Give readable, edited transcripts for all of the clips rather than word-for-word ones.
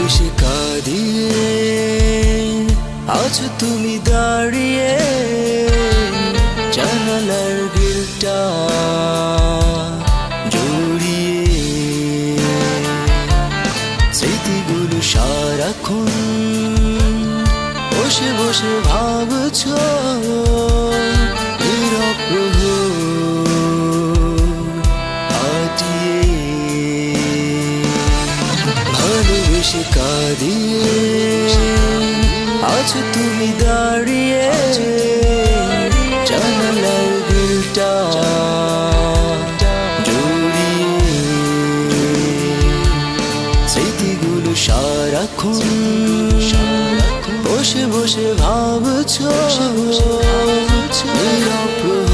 ভালোবেসে কাঁদিয়ে আছো তুমি দাঁড়িয়ে জানালার গ্রিলটা জড়িয়ে স্মৃতিগুলো সারাক্ষণ বসে বসে ভাবছো নীরব কাটিয়ে ভালোবেসে কাঁদিয়ে আছো তুমি দাঁড়িয়ে জানালার গ্রিলটা জড়িয়ে স্মৃতিগুলো সারাক্ষণ বসে বসে ভাবছো নীরব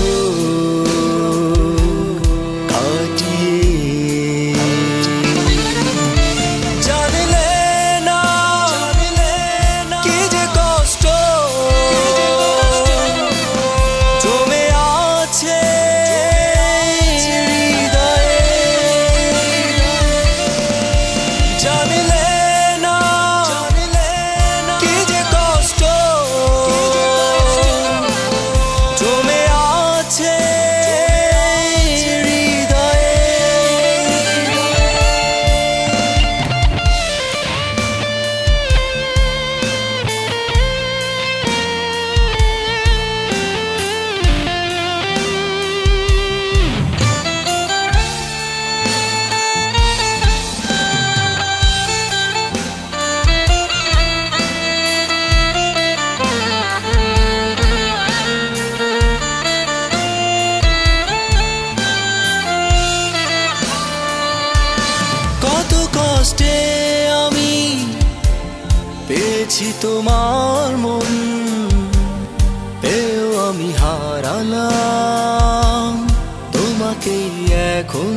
কষ্টে আমি পেয়েছি তোমার মন পেয়েও আমি হারালাম তোমাকে এখন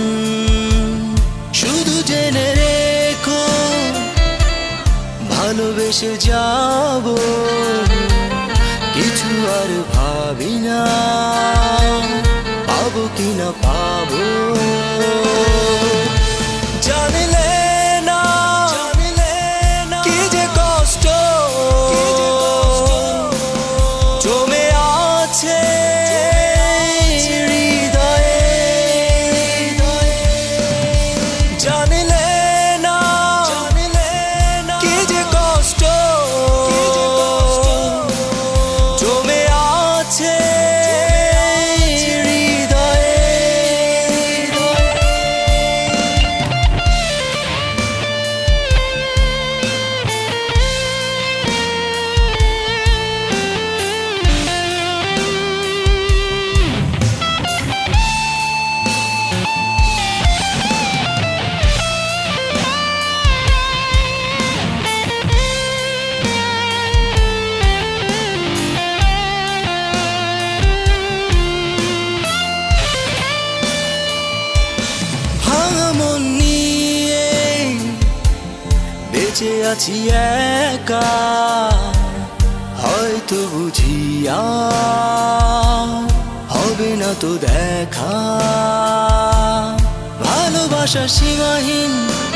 শুধু জেনে রেখো ভালোবেসে যাব কিছু আর ভাবি না পাবো কিনা পাবো বেঁচে আছি একা হয়তো বুঝিয়া হবে না তো দেখা ভালোবাসা সীমাহীন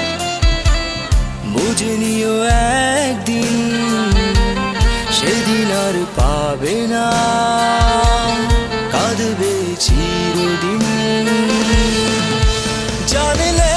বুঝে নিও একদিন সেদিন আর পাবে না কাঁদবে চিরদিন জানলে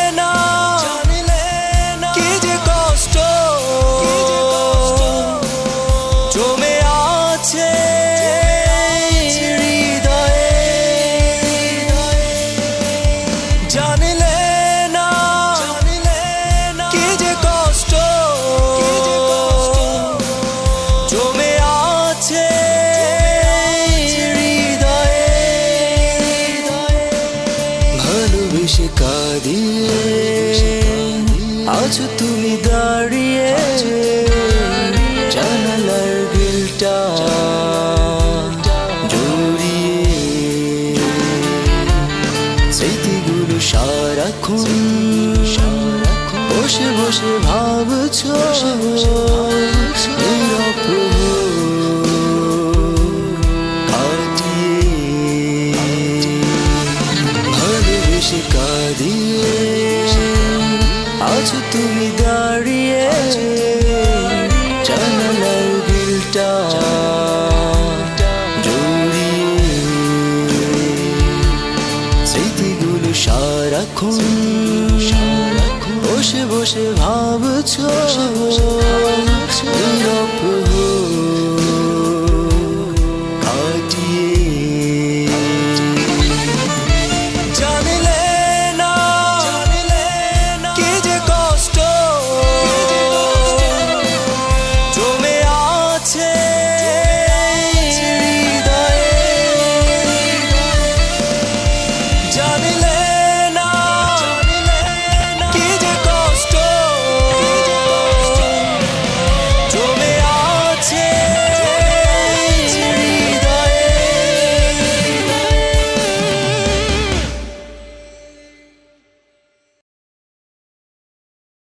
ভালোবেসে কাঁদিয়ে আছো তুমি দাঁড়িয়ে জানালার গ্রিলটা জড়িয়ে স্মৃতিগুলো সারাক্ষণ বসে বসে ভাবছো নীরব কাঁদিয়ে আছো তুমি দাঁড়িয়ে জানালার গ্রিলটা জড়িয়ে, স্মৃতিগুলো সারাক্ষণ বসে বসে ভাবছো নীরব